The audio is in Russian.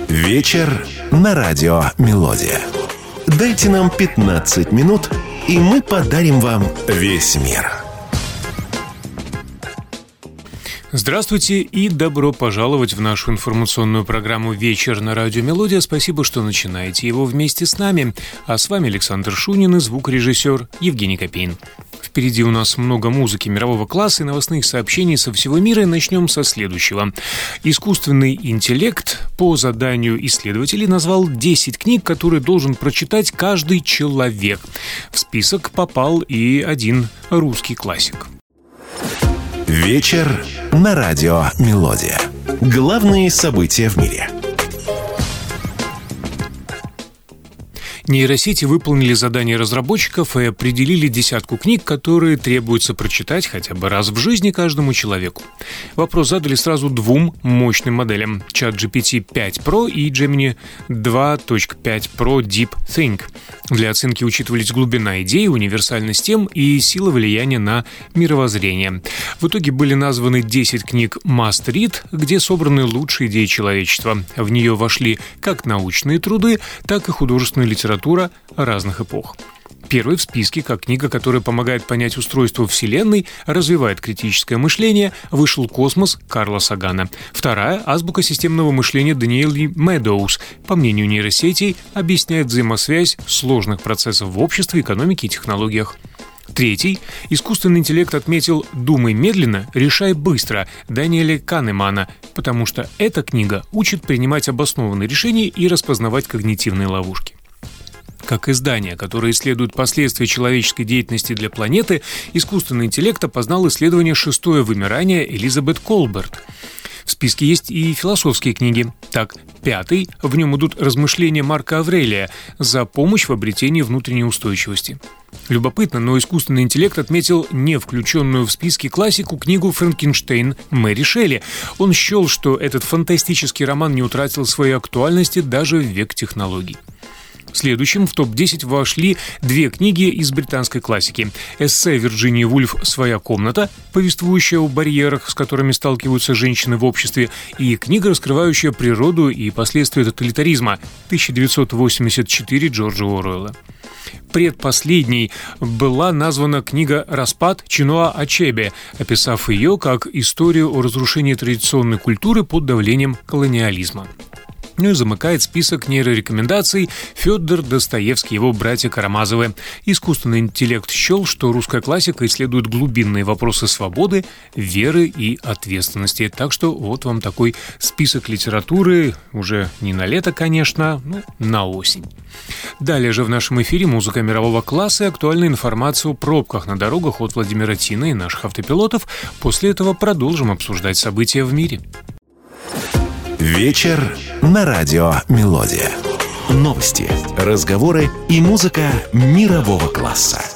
Вечер на радио «Мелодия». Дайте нам 15 минут, и мы подарим вам весь мир. Здравствуйте и добро пожаловать в нашу информационную программу «Вечер на радио «Мелодия». Спасибо, что начинаете его вместе с нами. А с вами Александр Шунин и звукорежиссер Евгений Копейн. Впереди у нас много музыки мирового класса и новостных сообщений со всего мира. И начнем со следующего. Искусственный интеллект по заданию исследователей назвал 10 книг, которые должен прочитать каждый человек. В список попал и один русский классик. Вечер на радио «Мелодия». Главные события в мире. Нейросети выполнили задание разработчиков и определили десятку книг, которые требуется прочитать хотя бы раз в жизни каждому человеку. Вопрос задали сразу двум мощным моделям – ChatGPT 5 Pro и Gemini 2.5 Pro Deep Think. Для оценки учитывались глубина идей, универсальность тем и сила влияния на мировоззрение. В итоге были названы 10 книг Must Read, где собраны лучшие идеи человечества. В нее вошли как научные труды, так и художественная литература разных эпох. Первый в списке, как книга, которая помогает понять устройство Вселенной, развивает критическое мышление, вышел «Космос» Карла Сагана. Вторая – «Азбука системного мышления» Даниэль Медоуз. По мнению нейросетей, объясняет взаимосвязь сложных процессов в обществе, экономике и технологиях. Третий – искусственный интеллект отметил «Думай медленно, решай быстро» Даниэля Канемана, потому что эта книга учит принимать обоснованные решения и распознавать когнитивные ловушки. Как издание, которое исследует последствия человеческой деятельности для планеты, искусственный интеллект опознал исследование «Шестое вымирание» Элизабет Колберт. В списке есть и философские книги. Так, пятый, в нем идут размышления Марка Аврелия за помощь в обретении внутренней устойчивости. Любопытно, но искусственный интеллект отметил не включенную в списки классику книгу «Франкенштейн» Мэри Шелли. Он счел, что этот фантастический роман не утратил своей актуальности даже в век технологий. Следующим в топ-10 вошли две книги из британской классики. Эссе Вирджинии Вульф «Своя комната», повествующая о барьерах, с которыми сталкиваются женщины в обществе, и книга, раскрывающая природу и последствия тоталитаризма 1984 Джорджа Оруэлла. Предпоследней была названа книга «Распад» Чинуа Ачебе, описав ее как историю о разрушении традиционной культуры под давлением колониализма. Ну и замыкает список нейрорекомендаций Фёдор Достоевский и его братья Карамазовы. Искусственный интеллект счел, что русская классика исследует глубинные вопросы свободы, веры и ответственности. Так что вот вам такой список литературы, уже не на лето, конечно, но на осень. Далее же в нашем эфире музыка мирового класса и актуальная информация о пробках на дорогах от Владимира Тина и наших автопилотов. После этого продолжим обсуждать события в мире. Вечер на радио «Мелодия». Новости, разговоры и музыка мирового класса.